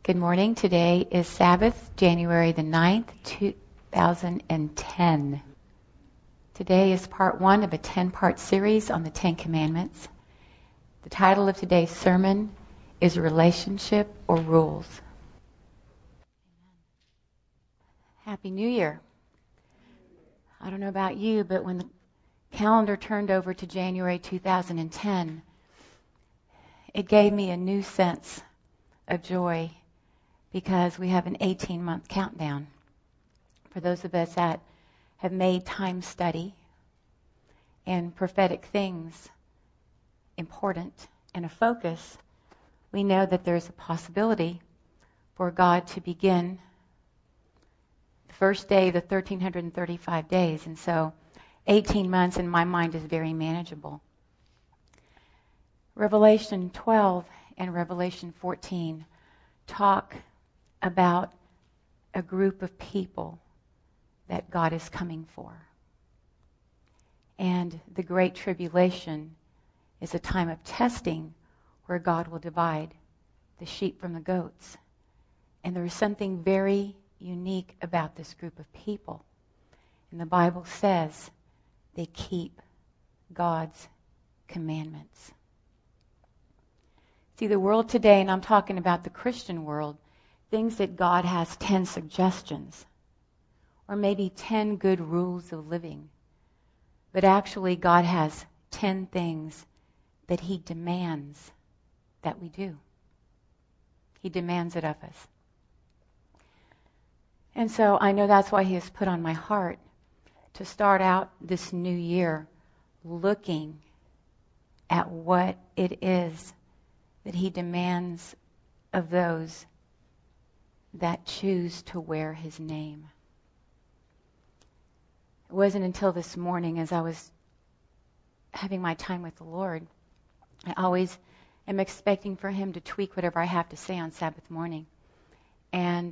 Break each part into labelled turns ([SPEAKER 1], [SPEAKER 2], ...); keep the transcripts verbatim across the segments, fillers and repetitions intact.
[SPEAKER 1] Good morning. Today is Sabbath, January the ninth, two thousand ten. Today is part one of a ten-part series on the Ten Commandments. The title of today's sermon is Relationship or Rules. Happy New Year. I don't know about you, but when the calendar turned over to January two thousand ten, it gave me a new sense of joy because we have an eighteen-month countdown. For those of us that have made time study and prophetic things important and a focus, we know that there's a possibility for God to begin the first day of the one thousand three hundred thirty-five days. And so eighteen months in my mind is very manageable. Revelation twelve and Revelation fourteen talk about a group of people that God is coming for. And the Great Tribulation is a time of testing where God will divide the sheep from the goats. And there is something very unique about this group of people. And the Bible says they keep God's commandments. See, the world today, and I'm talking about the Christian world, thinks that God has ten suggestions or maybe ten good rules of living. But actually, God has ten things that He demands that we do. He demands it of us. And so I know that's why He has put on my heart to start out this new year looking at what it is that He demands of those that choose to wear His name. It wasn't until this morning, as I was having my time with the Lord, I always am expecting for Him to tweak whatever I have to say on Sabbath morning. And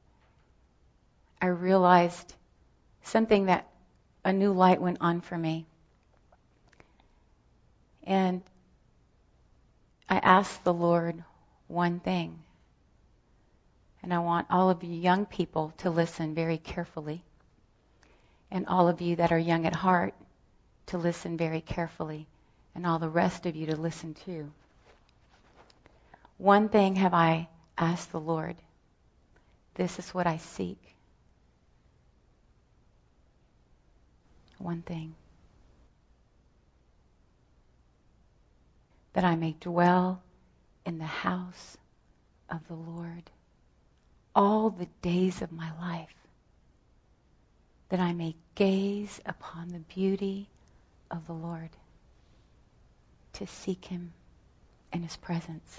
[SPEAKER 1] I realized something, that a new light went on for me. And I asked the Lord one thing. And I want all of you young people to listen very carefully. And all of you that are young at heart to listen very carefully. And all the rest of you to listen too. One thing have I asked the Lord. This is what I seek. One thing. That I may dwell in the house of the Lord all the days of my life, that I may gaze upon the beauty of the Lord, to seek Him in His presence.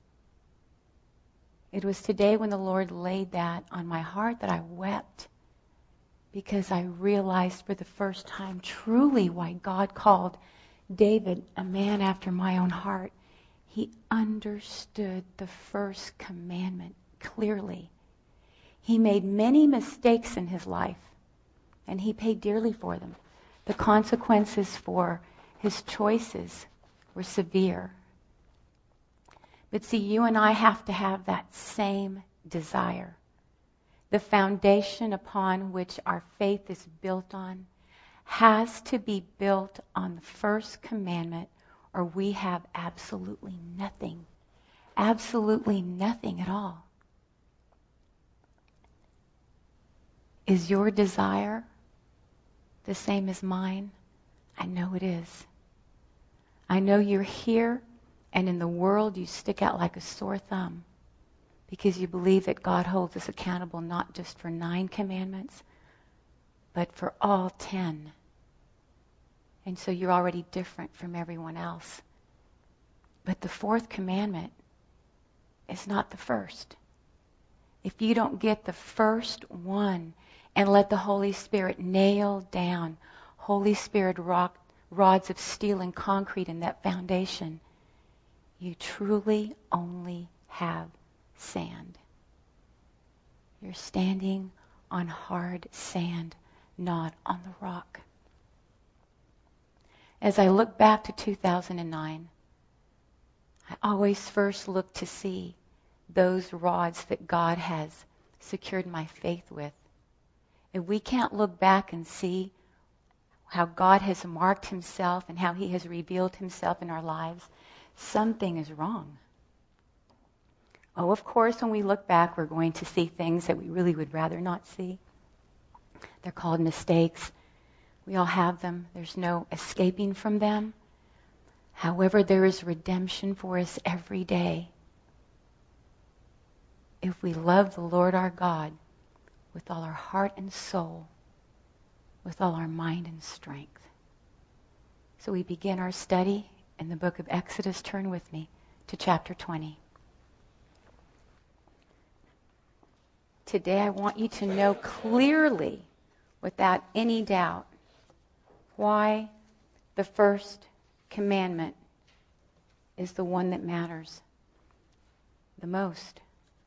[SPEAKER 1] It was today when the Lord laid that on my heart that I wept, because I realized for the first time truly why God called David a man after my own heart. He understood the first commandment clearly. He made many mistakes in his life, and he paid dearly for them. The consequences for his choices were severe. But see, you and I have to have that same desire. The foundation upon which our faith is built on has to be built on the first commandment, or we have absolutely nothing. Absolutely nothing at all. Is your desire the same as mine? I know it is. I know you're here, and in the world you stick out like a sore thumb because you believe that God holds us accountable not just for nine commandments, but for all ten. And so you're already different from everyone else. But the fourth commandment is not the first. If you don't get the first one and let the Holy Spirit nail down Holy Spirit rock, rods of steel and concrete in that foundation, you truly only have sand. You're standing on hard sand, not on the rock. As I look back to two thousand nine, I always first look to see those rods that God has secured my faith with. If we can't look back and see how God has marked himself and how he has revealed himself in our lives, something is wrong. Oh, of course, when we look back, we're going to see things that we really would rather not see. They're called mistakes. We all have them. There's no escaping from them. However, there is redemption for us every day if we love the Lord our God with all our heart and soul, with all our mind and strength. So we begin our study in the book of Exodus. Turn with me to chapter twenty. Today I want you to know clearly, without any doubt, why the first commandment is the one that matters the most.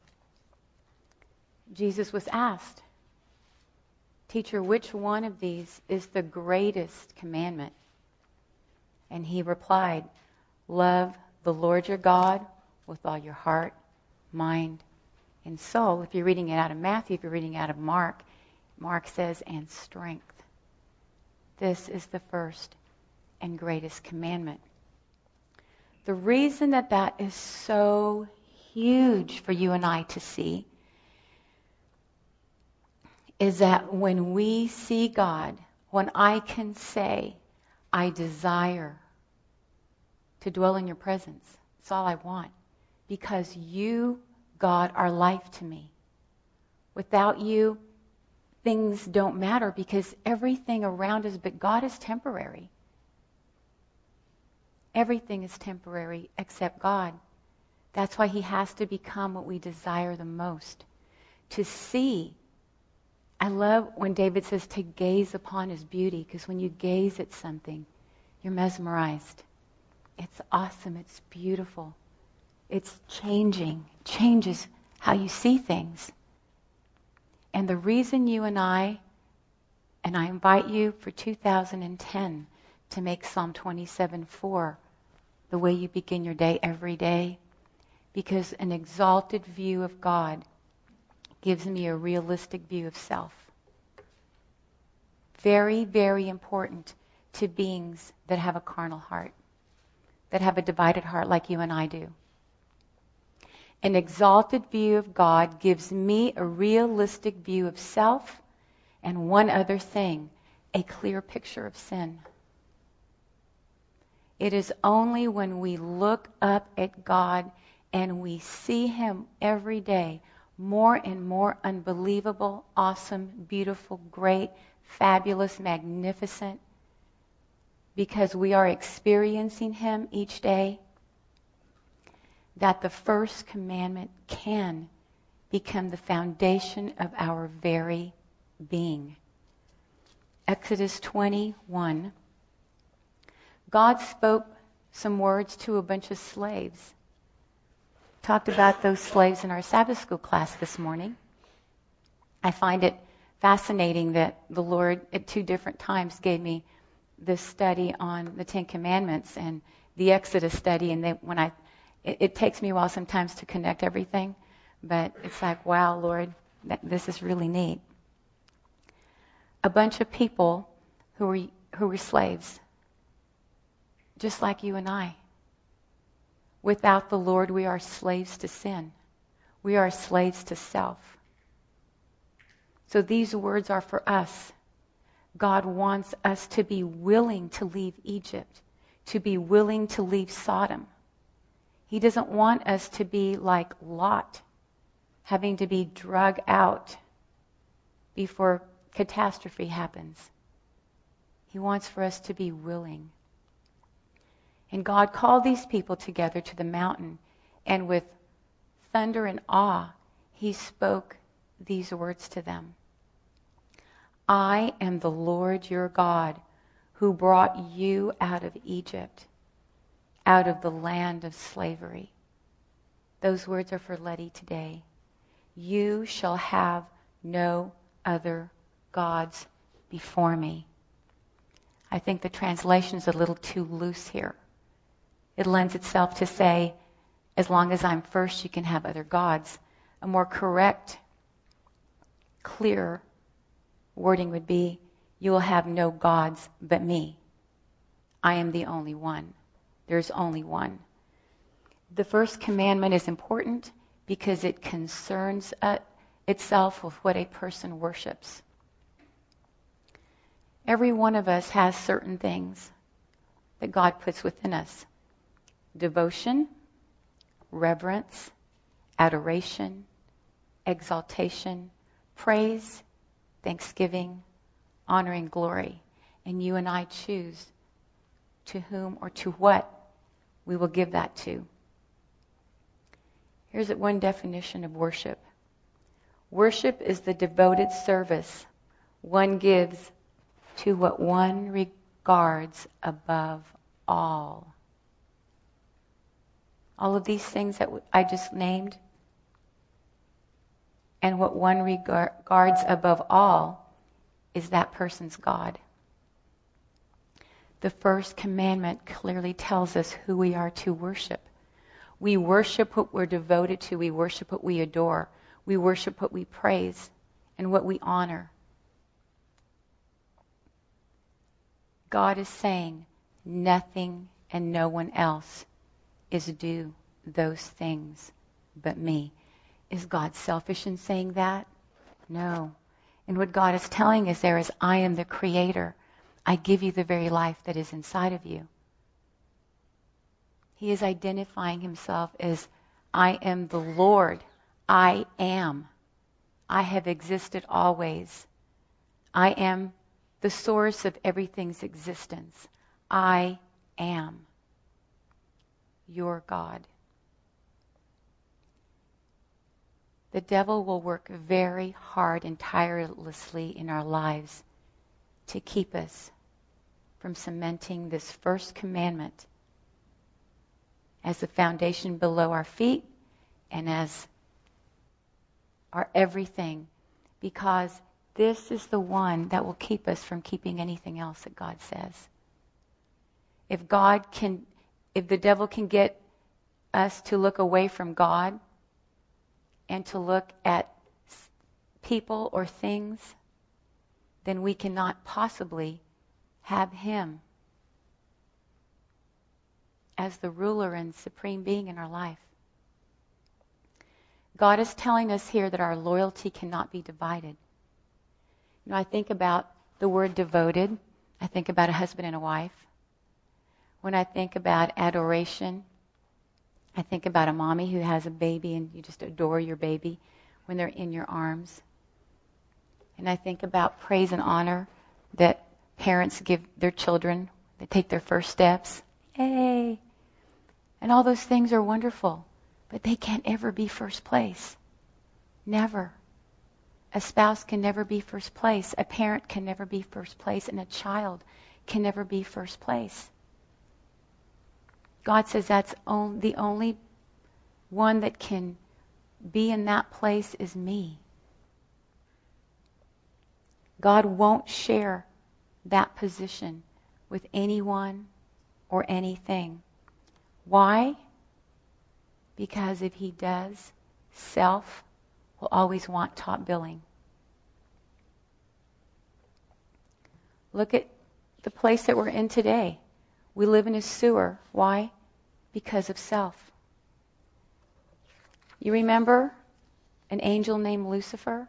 [SPEAKER 1] Jesus was asked, "Teacher, which one of these is the greatest commandment?" And he replied, "Love the Lord your God with all your heart, mind, and soul." If you're reading it out of Matthew, if you're reading it out of Mark, Mark says, "and strength." This is the first and greatest commandment. The reason that that is so huge for you and I to see is that when we see God, when I can say, "I desire to dwell in your presence," that's all I want, because you, God, are life to me. Without you, things don't matter because everything around us, but God is temporary. Everything is temporary except God. That's why he has to become what we desire the most. To see. I love when David says to gaze upon his beauty, because when you gaze at something, you're mesmerized. It's awesome. It's beautiful. It's changing. It changes how you see things. And the reason you and I, and I invite you for two thousand ten to make Psalm twenty-seven four the way you begin your day every day, because an exalted view of God gives me a realistic view of self. Very, very important to beings that have a carnal heart, that have a divided heart like you and I do. An exalted view of God gives me a realistic view of self, and one other thing, a clear picture of sin. It is only when we look up at God and we see him every day, more and more unbelievable, awesome, beautiful, great, fabulous, magnificent, because we are experiencing him each day, that the first commandment can become the foundation of our very being. Exodus twenty-one. God spoke some words to a bunch of slaves. Talked about those slaves in our Sabbath school class this morning. I find it fascinating that the Lord at two different times gave me this study on the Ten Commandments and the Exodus study, and they, when I It, it takes me a while sometimes to connect everything, but it's like, wow, Lord, that, this is really neat. A bunch of people who were who were slaves, just like you and I. Without the Lord, we are slaves to sin. We are slaves to self. So these words are for us. God wants us to be willing to leave Egypt, to be willing to leave Sodom. He doesn't want us to be like Lot, having to be drug out before catastrophe happens. He wants for us to be willing. And God called these people together to the mountain, and with thunder and awe, he spoke these words to them. "I am the Lord your God, who brought you out of Egypt, out of the land of slavery." Those words are for Letty today. "You shall have no other gods before me." I think the translation is a little too loose here. It lends itself to say, As long as I'm first, you can have other gods. A more correct, clear wording would be, you will have no gods but me. I am the only one. There's only one. The first commandment is important because it concerns uh, itself with what a person worships. Every one of us has certain things that God puts within us. Devotion, reverence, adoration, exaltation, praise, thanksgiving, honor, and glory. And you and I choose to whom or to what we will give that to. Here's one definition of worship. Worship is the devoted service one gives to what one regards above all. All of these things that I just named, and what one regards above all is that person's God. The first commandment clearly tells us who we are to worship. We worship what we're devoted to. We worship what we adore. We worship what we praise and what we honor. God is saying nothing and no one else is due those things but me. Is God selfish in saying that? No. And what God is telling us there is, I am the creator. I give you the very life that is inside of you. He is identifying himself as, I am the Lord. I am. I have existed always. I am the source of everything's existence. I am your God. The devil will work very hard and tirelessly in our lives to keep us from cementing this first commandment as the foundation below our feet and as our everything, because this is the one that will keep us from keeping anything else that God says. If God can, if the devil can get us to look away from God and to look at people or things, then we cannot possibly have him as the ruler and supreme being in our life. God is telling us here that our loyalty cannot be divided. You know, I think about the word devoted. I think about a husband and a wife. When I think about adoration, I think about a mommy who has a baby and you just adore your baby when they're in your arms. And I think about praise and honor that parents give their children. They take their first steps. Hey! And all those things are wonderful, but they can't ever be first place. Never. A spouse can never be first place. A parent can never be first place. And a child can never be first place. God says that's on, the only one that can be in that place is me. God won't share that position with anyone or anything. Why? Because if he does, self will always want top billing. Look at the place that we're in today. We live in a sewer. Why? Because of self. You remember an angel named Lucifer?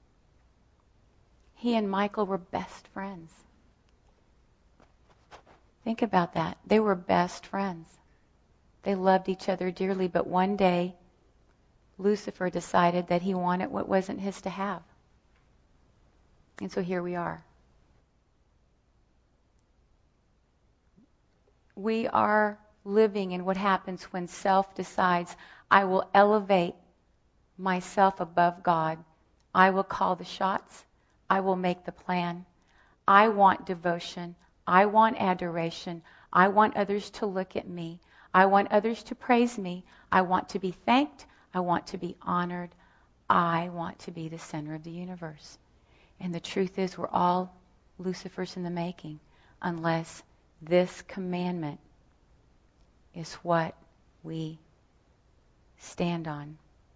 [SPEAKER 1] He and Michael were best friends. Think about that. They were best friends. They loved each other dearly, but one day Lucifer decided that he wanted what wasn't his to have. And so here we are. We are living in what happens when self decides, I will elevate myself above God. I will call the shots. I will make the plan. I want devotion. I want adoration. I want others to look at me. I want others to praise me. I want to be thanked. I want to be honored. I want to be the center of the universe. And the truth is, we're all Lucifers in the making, unless this commandment is what we stand on.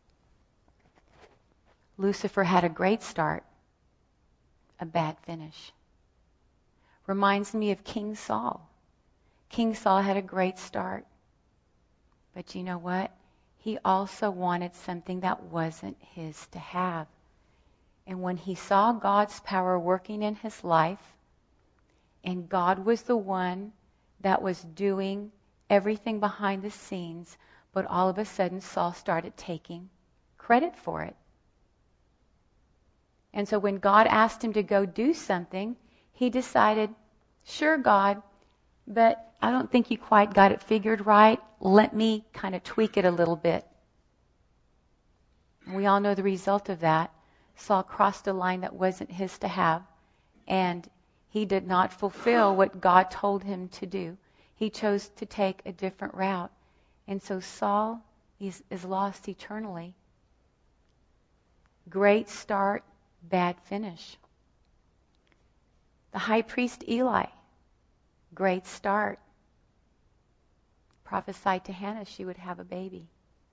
[SPEAKER 1] Lucifer had a great start, a bad finish. Reminds me of King Saul. King Saul had a great start. But you know what? He also wanted something that wasn't his to have. And when he saw God's power working in his life, and God was the one that was doing everything behind the scenes, but all of a sudden Saul started taking credit for it. And so when God asked him to go do something, he decided, sure, God, but I don't think you quite got it figured right. Let me kind of tweak it a little bit. And we all know the result of that. Saul crossed a line that wasn't his to have, and he did not fulfill what God told him to do. He chose to take a different route. And so Saul is, is lost eternally. Great start, bad finish. The high priest Eli, great start. Prophesied to Hannah she would have a baby.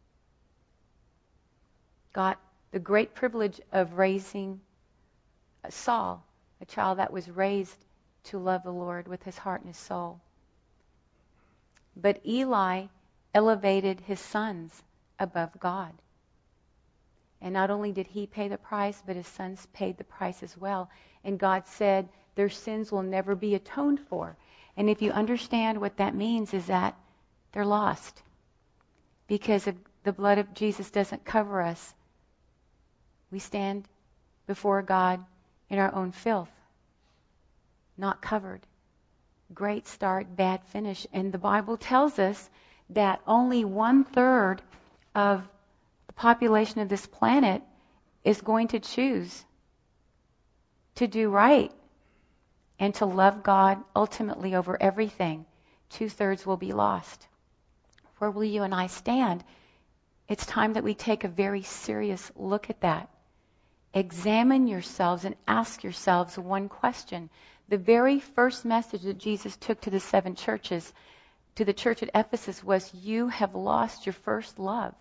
[SPEAKER 1] Got the great privilege of raising Saul, a child that was raised to love the Lord with his heart and his soul. But Eli elevated his sons above God. And not only did he pay the price, but his sons paid the price as well. And God said their sins will never be atoned for. And if you understand what that means, is that they're lost. Because if the blood of Jesus doesn't cover us, we stand before God in our own filth, not covered. Great start, bad finish. And the Bible tells us that only one third of the population of this planet is going to choose to do right and to love God ultimately over everything. Two-thirds will be lost. Where will you and I stand? It's time that we take a very serious look at that. Examine yourselves and ask yourselves one question. The very first message that Jesus took to the seven churches, to the church at Ephesus, was, you have lost your first love.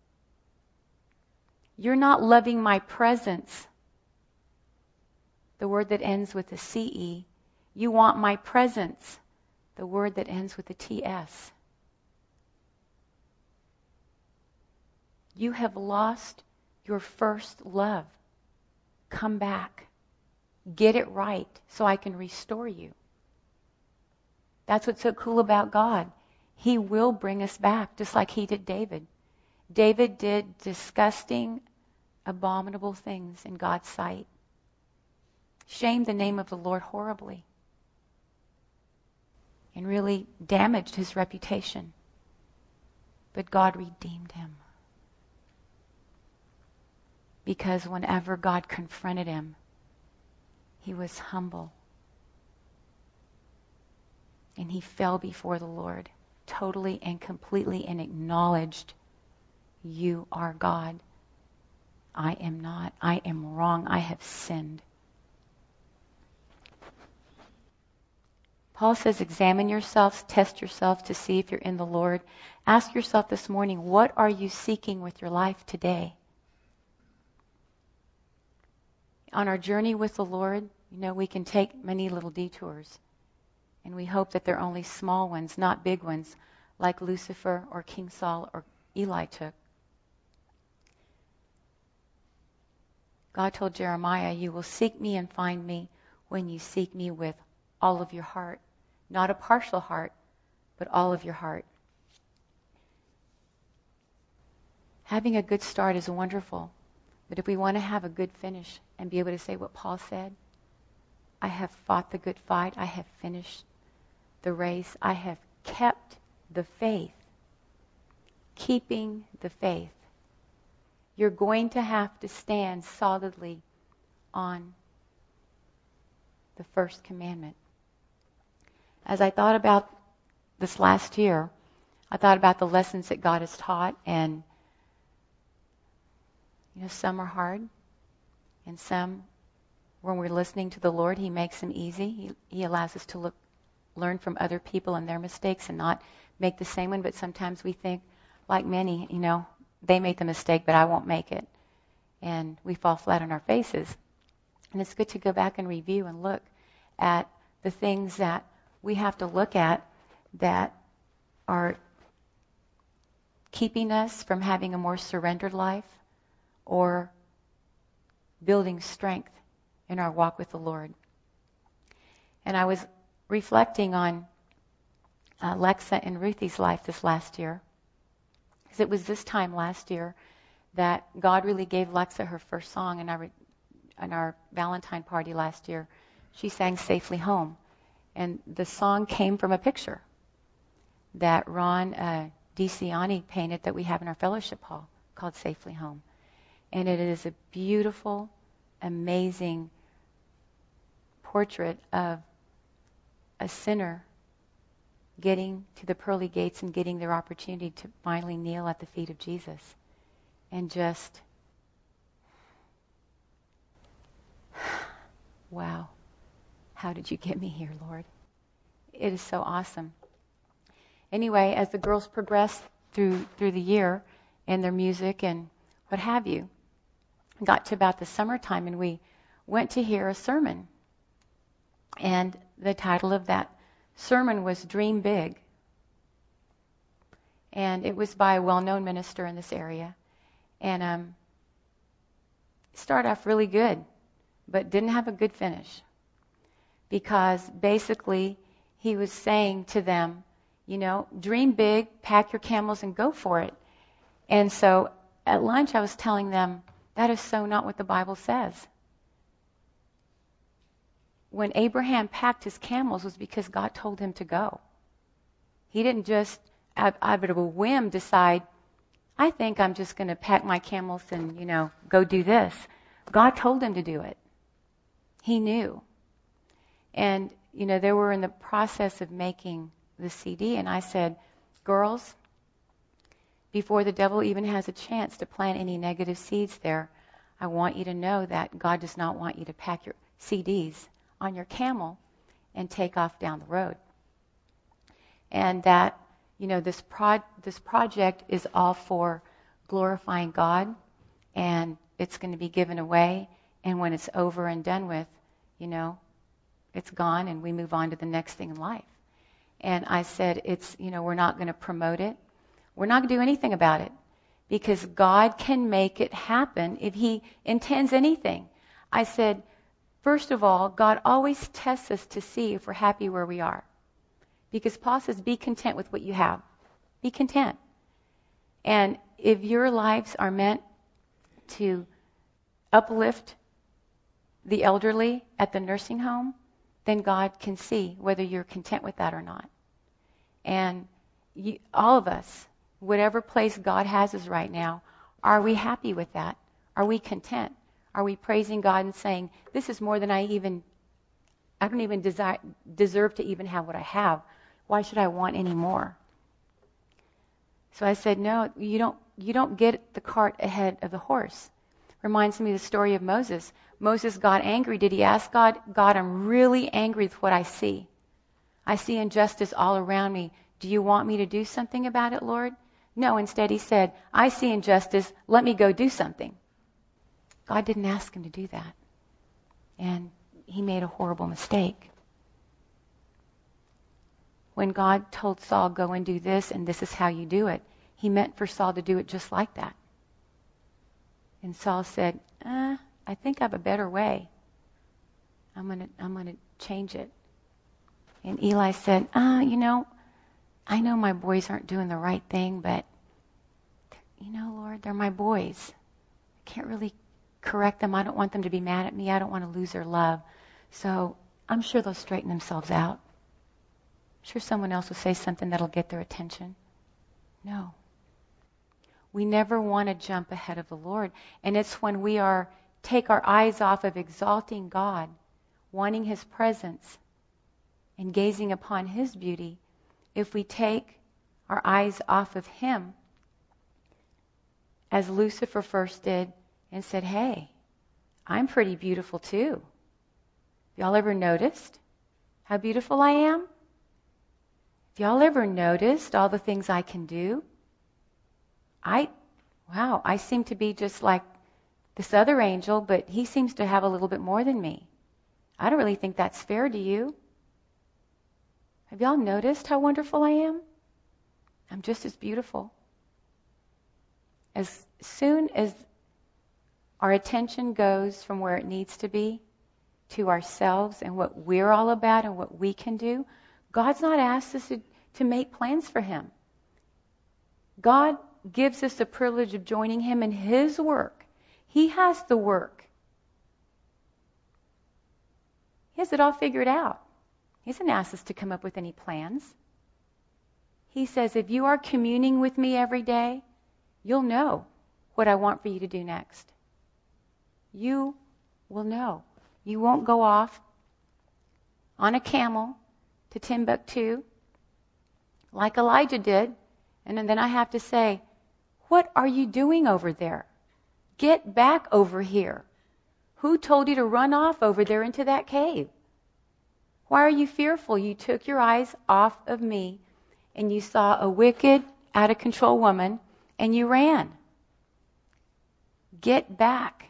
[SPEAKER 1] You're not loving my presence. The word that ends with a C E. You want my presence. The word that ends with a T S. You have lost your first love. Come back. Get it right so I can restore you. That's what's so cool about God. He will bring us back, just like he did David. David did disgusting, abominable things in God's sight. Shamed the name of the Lord horribly. And really damaged his reputation. But God redeemed him. Because whenever God confronted him, he was humble. And he fell before the Lord totally and completely and acknowledged, you are God. I am not. I am wrong. I have sinned. Paul says, examine yourselves, test yourselves to see if you're in the Lord. Ask yourself this morning, what are you seeking with your life today? On our journey with the Lord, you know, we can take many little detours. And we hope that they're only small ones, not big ones, like Lucifer or King Saul or Eli took. God told Jeremiah, you will seek me and find me when you seek me with all of your heart. Not a partial heart, but all of your heart. Having a good start is wonderful. But if we want to have a good finish and be able to say what Paul said, I have fought the good fight, I have finished the race, I have kept the faith. Keeping the faith. You're going to have to stand solidly on the first commandment. As I thought about this last year, I thought about the lessons that God has taught, and you know, some are hard, and some, when we're listening to the Lord, he makes them easy. He, he allows us to look, learn from other people and their mistakes and not make the same one. But sometimes we think, like many, you know, they made the mistake, but I won't make it. And we fall flat on our faces. And it's good to go back and review and look at the things that we have to look at that are keeping us from having a more surrendered life or building strength in our walk with the Lord. And I was reflecting on uh, Lexa and Ruthie's life this last year, because it was this time last year that God really gave Lexa her first song in our, in our Valentine party last year. She sang Safely Home. And the song came from a picture that Ron uh, DeCiani painted that we have in our fellowship hall called Safely Home. And it is a beautiful, amazing portrait of a sinner getting to the pearly gates and getting their opportunity to finally kneel at the feet of Jesus. And just, wow, how did you get me here, Lord? It is so awesome. Anyway, as the girls progressed through through the year and their music and what have you, got to about the summertime and we went to hear a sermon. And the title of that sermon was Dream Big. And it was by a well-known minister in this area. And um, it started off really good, but didn't have a good finish. Because basically he was saying to them, you know, dream big, pack your camels and go for it. And so at lunch I was telling them, that is so not what the Bible says. When Abraham packed his camels was because God told him to go. He didn't just, out of a whim, decide, I think I'm just going to pack my camels and, you know, go do this. God told him to do it. He knew. And, you know, they were in the process of making the C D, and I said, girls, before the devil even has a chance to plant any negative seeds there, I want you to know that God does not want you to pack your C Ds on your camel and take off down the road. And that, you know, this pro- this project is all for glorifying God, and it's going to be given away, and when it's over and done with, you know, it's gone and we move on to the next thing in life. And I said, it's, you know, we're not going to promote it. We're not going to do anything about it because God can make it happen if he intends anything. I said, first of all, God always tests us to see if we're happy where we are. Because Paul says, be content with what you have. Be content. And if your lives are meant to uplift the elderly at the nursing home, then God can see whether you're content with that or not. And you, all of us, whatever place God has us right now, are we happy with that? Are we content? Are we praising God and saying, this is more than I even, I don't even desire, deserve to even have what I have. Why should I want any more? So I said, no, you don't, you don't get the cart ahead of the horse. Reminds me of the story of Moses. Moses got angry. Did he ask God, God, I'm really angry with what I see. I see injustice all around me. Do you want me to do something about it, Lord? No, instead he said, I see injustice. Let me go do something. God didn't ask him to do that. And he made a horrible mistake. When God told Saul, go and do this, and this is how you do it, he meant for Saul to do it just like that. And Saul said, uh, I think I have a better way. I'm going to I'm going to change it. And Eli said, ah, uh, you know, I know my boys aren't doing the right thing, but, you know, Lord, they're my boys. I can't really correct them. I don't want them to be mad at me. I don't want to lose their love. So I'm sure they'll straighten themselves out. I'm sure someone else will say something that'll get their attention. No. We never want to jump ahead of the Lord. And it's when we are take our eyes off of exalting God, wanting his presence, and gazing upon his beauty, if we take our eyes off of him, as Lucifer first did, and said, hey, I'm pretty beautiful too. Y'all ever noticed how beautiful I am? Have y'all ever noticed all the things I can do? I, wow, I seem to be just like this other angel, but he seems to have a little bit more than me. I don't really think that's fair, do you? Have y'all noticed how wonderful I am? I'm just as beautiful. As soon as our attention goes from where it needs to be to ourselves and what we're all about and what we can do, God's not asked us to, to make plans for him. God gives us the privilege of joining him in his work. He has the work. He has it all figured out. He hasn't asked us to come up with any plans. He says, if you are communing with me every day, you'll know what I want for you to do next. You will know. You won't go off on a camel to Timbuktu like Elijah did, and then I have to say, what are you doing over there? Get back over here. Who told you to run off over there into that cave? Why are you fearful? You took your eyes off of me and you saw a wicked, out of control woman and you ran. Get back.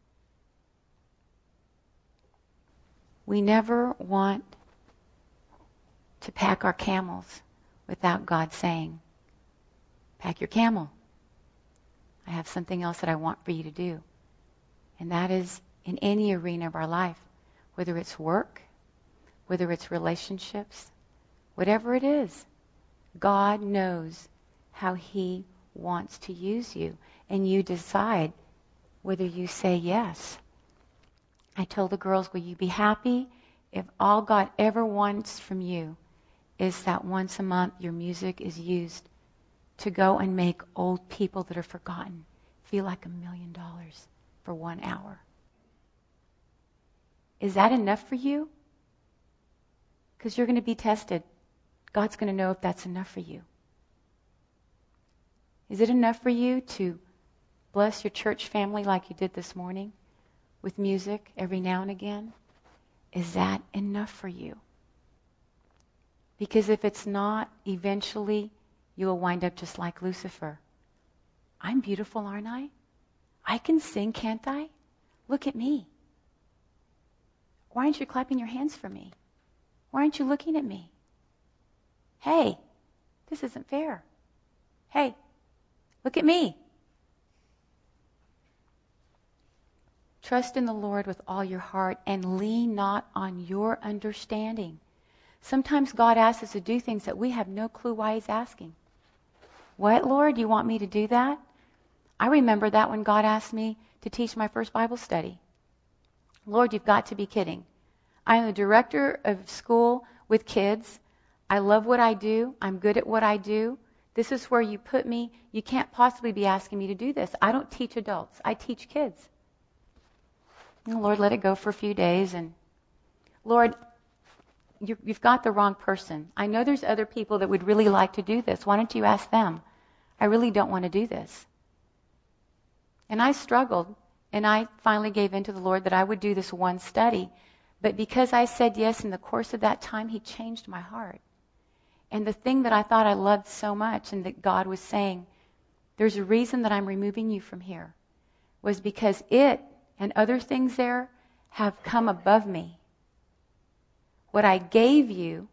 [SPEAKER 1] We never want to pack our camels without God saying, pack your camel. I have something else that I want for you to do. And that is in any arena of our life, whether it's work, whether it's relationships, whatever it is. God knows how he wants to use you. And you decide whether you say yes. I told the girls, will you be happy if all God ever wants from you is that once a month your music is used to go and make old people that are forgotten feel like a million dollars for one hour? Is that enough for you? Because you're going to be tested. God's going to know if that's enough for you. Is it enough for you to bless your church family like you did this morning with music every now and again? Is that enough for you? Because if it's not, eventually you will wind up just like Lucifer. I'm beautiful, aren't I? I can sing, can't I? Look at me. Why aren't you clapping your hands for me? Why aren't you looking at me? Hey, this isn't fair. Hey, look at me. Trust in the Lord with all your heart and lean not on your understanding. Sometimes God asks us to do things that we have no clue why he's asking. What, Lord? You want me to do that? I remember that when God asked me to teach my first Bible study. Lord, you've got to be kidding. I am the director of school with kids. I love what I do. I'm good at what I do. This is where you put me. You can't possibly be asking me to do this. I don't teach adults. I teach kids. And Lord, let it go for a few days. And Lord, you, you've got the wrong person. I know there's other people that would really like to do this. Why don't you ask them? I really don't want to do this. And I struggled. And I finally gave in to the Lord that I would do this one study. But because I said yes in the course of that time, he changed my heart. And the thing that I thought I loved so much and that God was saying, there's a reason that I'm removing you from here, was because it and other things there have come above me. What I gave you,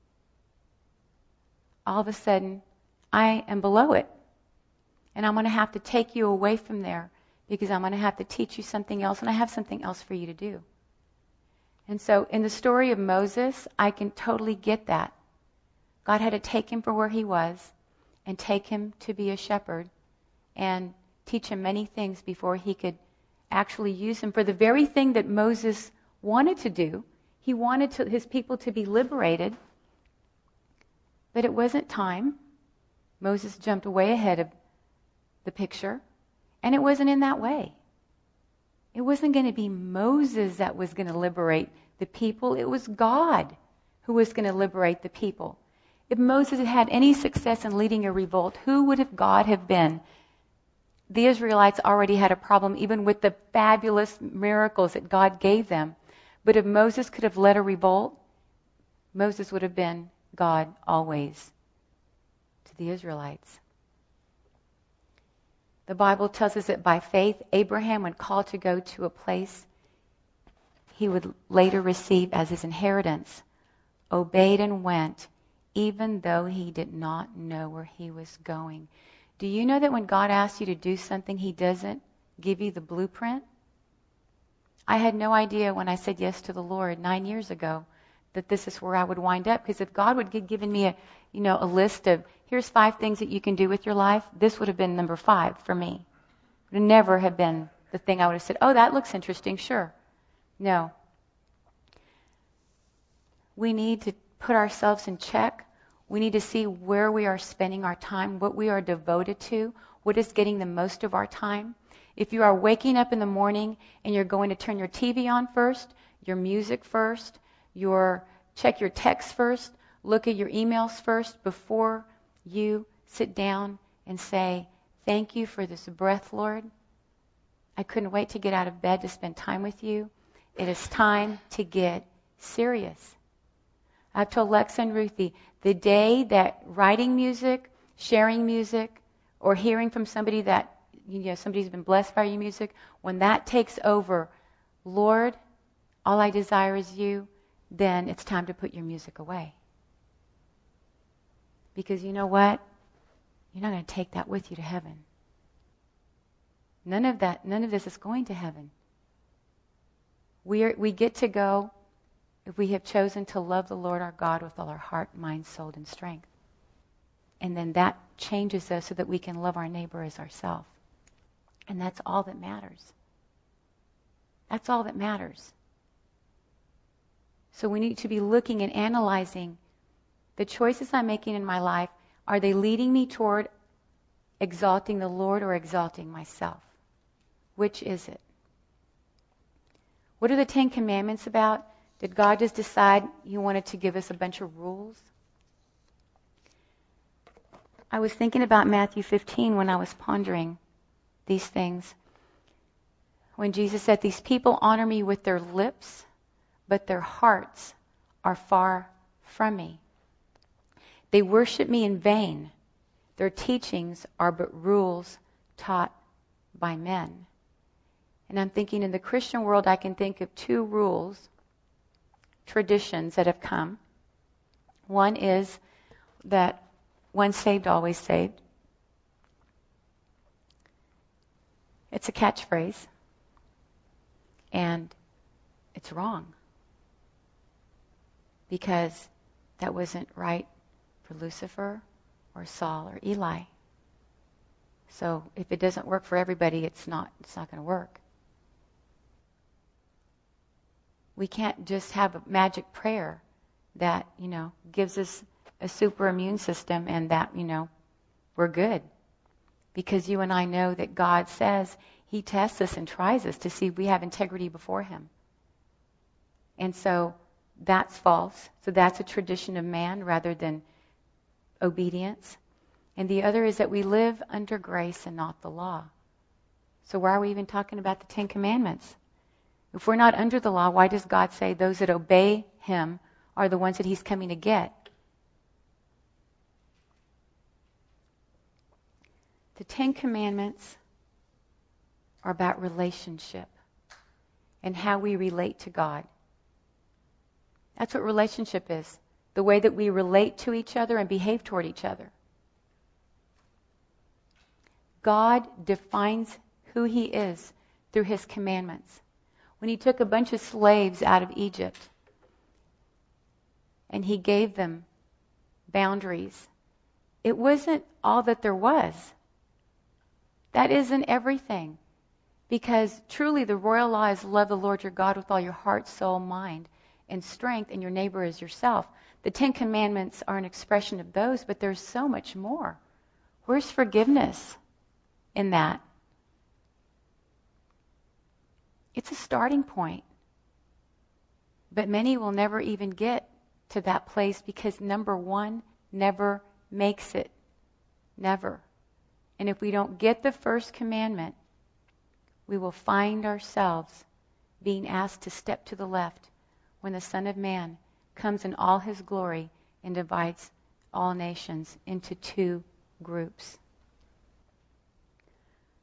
[SPEAKER 1] all of a sudden, I am below it. And I'm going to have to take you away from there because I'm going to have to teach you something else, and I have something else for you to do. And so in the story of Moses, I can totally get that. God had to take him for where he was and take him to be a shepherd and teach him many things before he could actually use him for the very thing that Moses wanted to do. He wanted to, his people to be liberated, but it wasn't time. Moses jumped way ahead of the picture, and it wasn't in that way. It wasn't going to be Moses that was going to liberate the people. It was God who was going to liberate the people. If Moses had had any success in leading a revolt, who would have God have been? The Israelites already had a problem even with the fabulous miracles that God gave them. But if Moses could have led a revolt, Moses would have been God always to the Israelites. The Bible tells us that by faith, Abraham, when called to go to a place he would later receive as his inheritance, obeyed and went, even though he did not know where he was going. Do you know that when God asks you to do something, he doesn't give you the blueprint? I had no idea when I said yes to the Lord nine years ago that this is where I would wind up. Because if God would have given me a, you know, a list of, here's five things that you can do with your life, this would have been number five for me. It would never have been the thing I would have said, oh, that looks interesting, sure. No. We need to put ourselves in check. We need to see where we are spending our time, what we are devoted to, what is getting the most of our time. If you are waking up in the morning and you're going to turn your T V on first, your music first, your check your text first, look at your emails first before you sit down and say, thank you for this breath, Lord. I couldn't wait to get out of bed to spend time with you. It is time to get serious. I've told Lex and Ruthie, the day that writing music, sharing music, or hearing from somebody that, you know, somebody's been blessed by your music, when that takes over, Lord, all I desire is you, then it's time to put your music away. Because you know what? You're not going to take that with you to heaven. None of that, none of this is going to heaven. We are, we get to go if we have chosen to love the Lord our God with all our heart, mind, soul, and strength. And then that changes us so that we can love our neighbor as ourselves. And that's all that matters. That's all that matters. So we need to be looking and analyzing the choices I'm making in my life. Are they leading me toward exalting the Lord or exalting myself? Which is it? What are the Ten Commandments about? Did God just decide He wanted to give us a bunch of rules? I was thinking about Matthew fifteen when I was pondering these things. When Jesus said, these people honor me with their lips, but their hearts are far from me. They worship me in vain. Their teachings are but rules taught by men. And I'm thinking in the Christian world, I can think of two rules, traditions that have come. One is that once saved, always saved. It's a catchphrase. And it's wrong. Because that wasn't right for Lucifer or Saul or Eli. So if it doesn't work for everybody, it's not it's not going to work. We can't just have a magic prayer that, you know, gives us a super immune system and that, you know, we're good. Because you and I know that God says He tests us and tries us to see if we have integrity before Him. And so that's false. So that's a tradition of man rather than obedience. And the other is that we live under grace and not the law. So why are we even talking about the Ten Commandments? If we're not under the law, why does God say those that obey Him are the ones that He's coming to get? The Ten Commandments are about relationship and how we relate to God. That's what relationship is. The way that we relate to each other and behave toward each other. God defines who He is through His commandments. When He took a bunch of slaves out of Egypt and He gave them boundaries, it wasn't all that there was. That isn't everything. Because truly the royal law is love the Lord your God with all your heart, soul, mind, and strength, and your neighbor as yourself. The Ten Commandments are an expression of those, but there's so much more. Where's forgiveness in that? It's a starting point. But many will never even get to that place because number one never makes it. Never. And if we don't get the first commandment, we will find ourselves being asked to step to the left when the Son of Man comes in all His glory and divides all nations into two groups.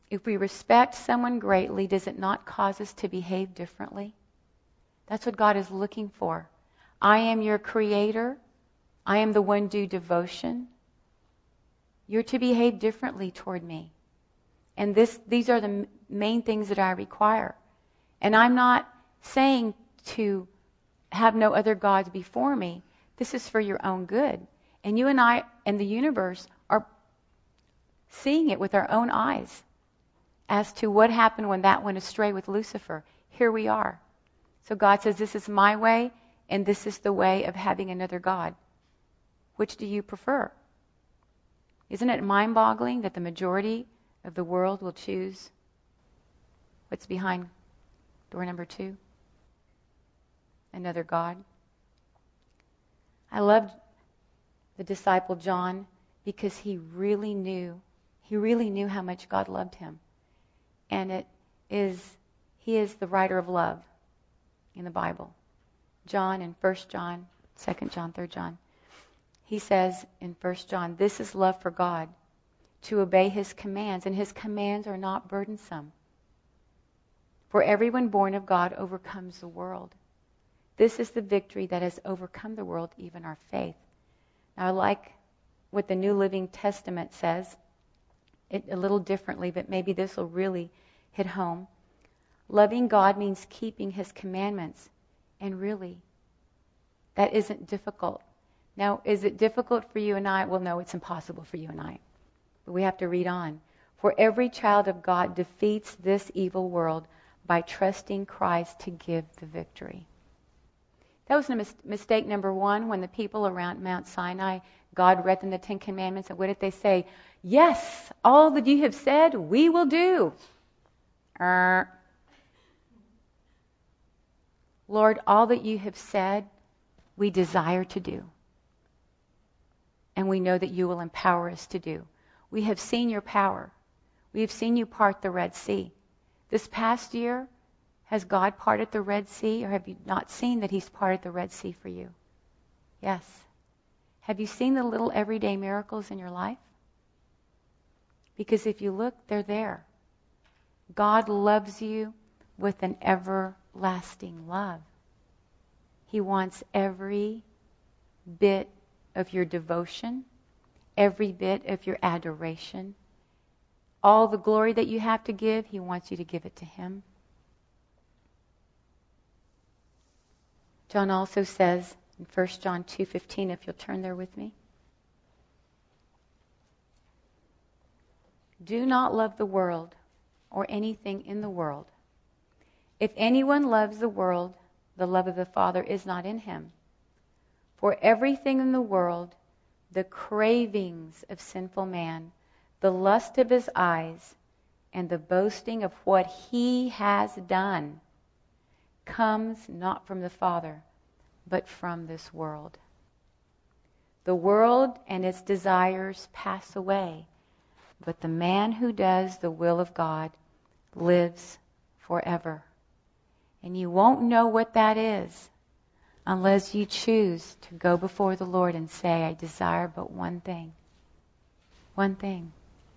[SPEAKER 1] If we respect someone greatly, does it not cause us to behave differently? That's what God is looking for. I am your creator. I am the one due devotion. You're to behave differently toward me. And this, these are the m- main things that I require. And I'm not saying to have no other gods before me. This is for your own good. And you and I and the universe are seeing it with our own eyes as to what happened when that went astray with Lucifer. Here we are. So God says, this is my way, and this is the way of having another God. Which do you prefer? Isn't it mind-boggling that the majority of the world will choose what's behind door number two? Another God. I loved the disciple John because he really knew, he really knew how much God loved him. And it is, he is the writer of love in the Bible. John in First John, Second John, Third John. He says in First John, this is love for God, to obey his commands, and his commands are not burdensome. For everyone born of God overcomes the world. This is the victory that has overcome the world, even our faith. Now, I like what the New Living Testament says, it a little differently, but maybe this will really hit home. Loving God means keeping his commandments. And really, that isn't difficult. Now, is it difficult for you and I? Well, no, it's impossible for you and I. But we have to read on. For every child of God defeats this evil world by trusting Christ to give the victory. That was a mis- mistake number one when the people around Mount Sinai, God read them the Ten Commandments, and what did they say? Yes, all that you have said, we will do. Er. Lord, all that you have said, we desire to do. And we know that you will empower us to do. We have seen your power. We have seen you part the Red Sea. This past year, has God parted the Red Sea, or have you not seen that he's parted the Red Sea for you? Yes. Have you seen the little everyday miracles in your life? Because if you look, they're there. God loves you with an everlasting love. He wants every bit of your devotion, every bit of your adoration. All the glory that you have to give, he wants you to give it to him. John also says in First John two fifteen, if you'll turn there with me. Do not love the world or anything in the world. If anyone loves the world, the love of the Father is not in him. For everything in the world, the cravings of sinful man, the lust of his eyes, and the boasting of what he has done, comes not from the Father, but from this world. The world and its desires pass away, but the man who does the will of God lives forever. And you won't know what that is unless you choose to go before the Lord and say, I desire but one thing. One thing.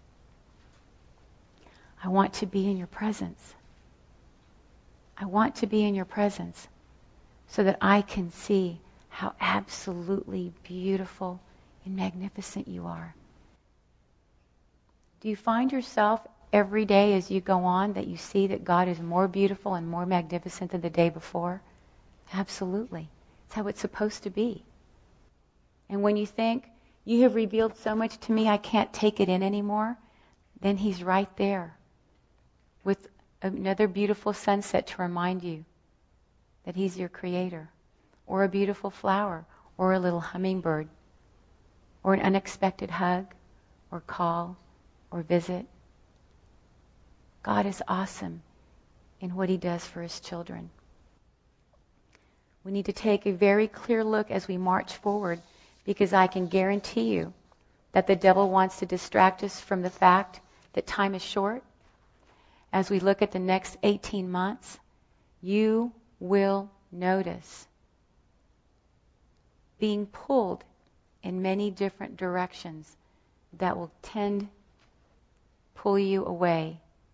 [SPEAKER 1] I want to be in your presence. I want to be in your presence so that I can see how absolutely beautiful and magnificent you are. Do you find yourself every day as you go on that you see that God is more beautiful and more magnificent than the day before? Absolutely. It's how it's supposed to be. And when you think, you have revealed so much to me, I can't take it in anymore, then he's right there with another beautiful sunset to remind you that he's your creator, or a beautiful flower, or a little hummingbird, or an unexpected hug, or call, or visit. God is awesome in what he does for his children. We need to take a very clear look as we march forward, because I can guarantee you that the devil wants to distract us from the fact that time is short. As we look at the next eighteen months, you will notice being pulled in many different directions that will tend pull you away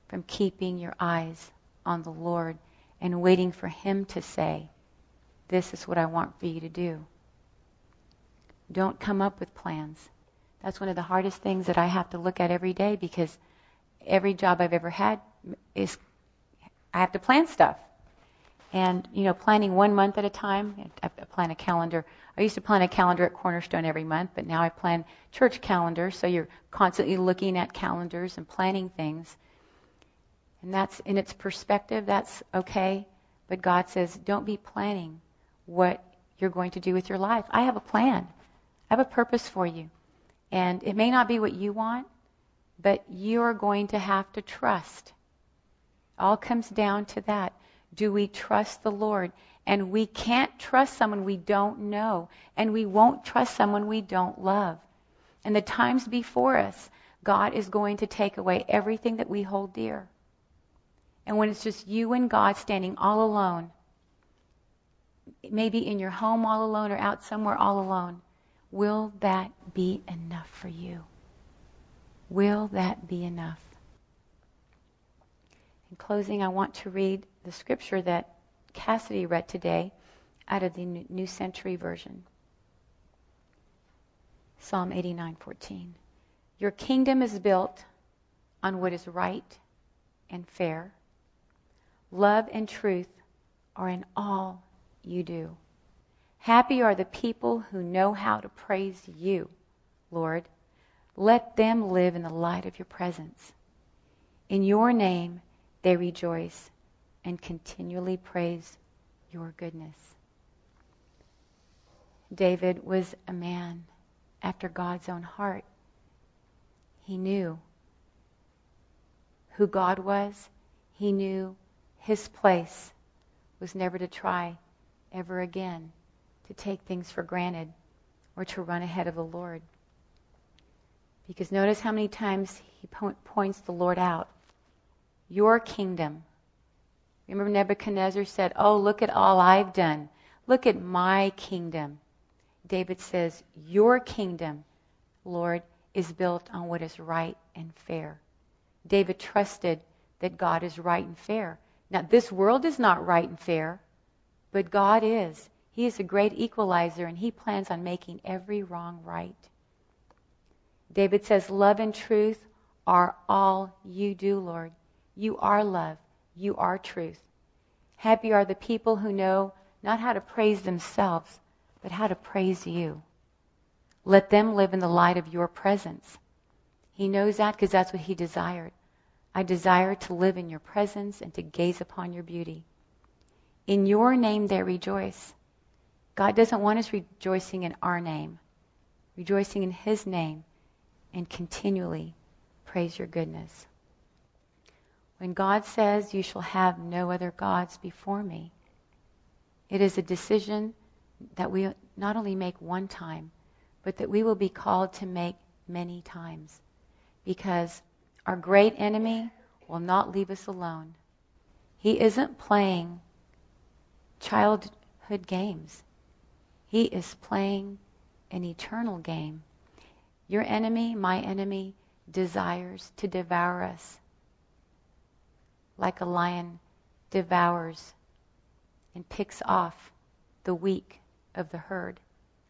[SPEAKER 1] from keeping your eyes on the Lord and waiting for Him to say, this is what I want for you to do. Don't come up with plans. That's one of the hardest things that I have to look at every day, because every job I've ever had is, I have to plan stuff. And, you know, planning one month at a time, I plan a calendar. I used to plan a calendar at Cornerstone every month, but now I plan church calendars, so you're constantly looking at calendars and planning things. And that's, in its perspective, that's okay. But God says, don't be planning what you're going to do with your life. I have a plan. I have a purpose for you. And it may not be what you want, but you're going to have to trust. All comes down to that. Do we trust the Lord? And we can't trust someone we don't know. And we won't trust someone we don't love. And the times before us, God is going to take away everything that we hold dear. And when it's just you and God standing all alone, maybe in your home all alone or out somewhere all alone, will that be enough for you? Will that be enough? In closing, I want to read the scripture that Cassidy read today out of the New Century Version. Psalm eighty-nine fourteen. Your kingdom is built on what is right and fair. Love and truth are in all you do. Happy are the people who know how to praise you, Lord. Let them live in the light of your presence. In your name they rejoice and continually praise your goodness. David was a man after God's own heart. He knew who God was. He knew his place was never to try ever again to take things for granted or to run ahead of the Lord. Because notice how many times he po- points the Lord out. Your kingdom. Remember Nebuchadnezzar said, oh, look at all I've done. Look at my kingdom. David says, your kingdom, Lord, is built on what is right and fair. David trusted that God is right and fair. Now, this world is not right and fair, but God is. He is a great equalizer, and He plans on making every wrong right. David says, love and truth are all you do, Lord. You are love. You are truth. Happy are the people who know not how to praise themselves, but how to praise you. Let them live in the light of your presence. He knows that because that's what He desired. I desire to live in your presence and to gaze upon your beauty. In your name they rejoice. God doesn't want us rejoicing in our name, rejoicing in His name, and continually praise your goodness. When God says, you shall have no other gods before me, it is a decision that we not only make one time, but that we will be called to make many times. Because our great enemy will not leave us alone. He isn't playing childhood games. He is playing an eternal game. Your enemy, my enemy, desires to devour us like a lion devours and picks off the weak of the herd.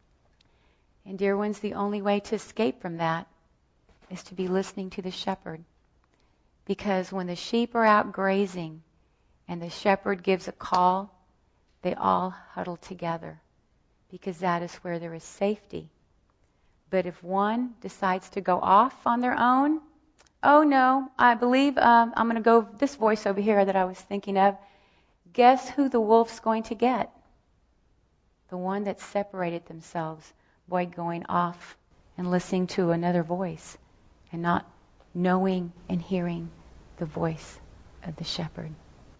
[SPEAKER 1] And dear ones, the only way to escape from that is to be listening to the shepherd. Because when the sheep are out grazing and the shepherd gives a call, they all huddle together, because that is where there is safety. But if one decides to go off on their own, oh no, I believe um, I'm going to go this voice over here that I was thinking of. Guess who the wolf's going to get? The one that separated themselves by going off and listening to another voice and not knowing and hearing the voice of the shepherd.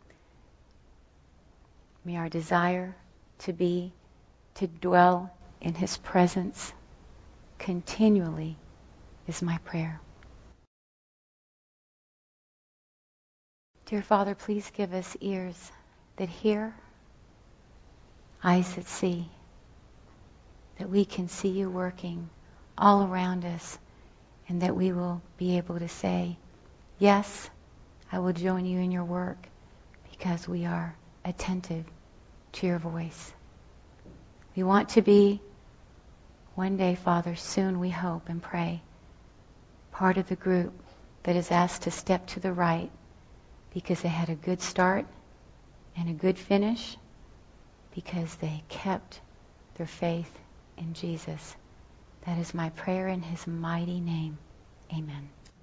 [SPEAKER 1] May our desire to be, to dwell in His presence continually is my prayer. Dear Father, please give us ears that hear, eyes that see, that we can see you working all around us, and that we will be able to say, yes, I will join you in your work because we are attentive to your voice. We want to be one day, Father, soon we hope and pray, part of the group that is asked to step to the right because they had a good start and a good finish because they kept their faith in Jesus. That is my prayer in his mighty name. Amen.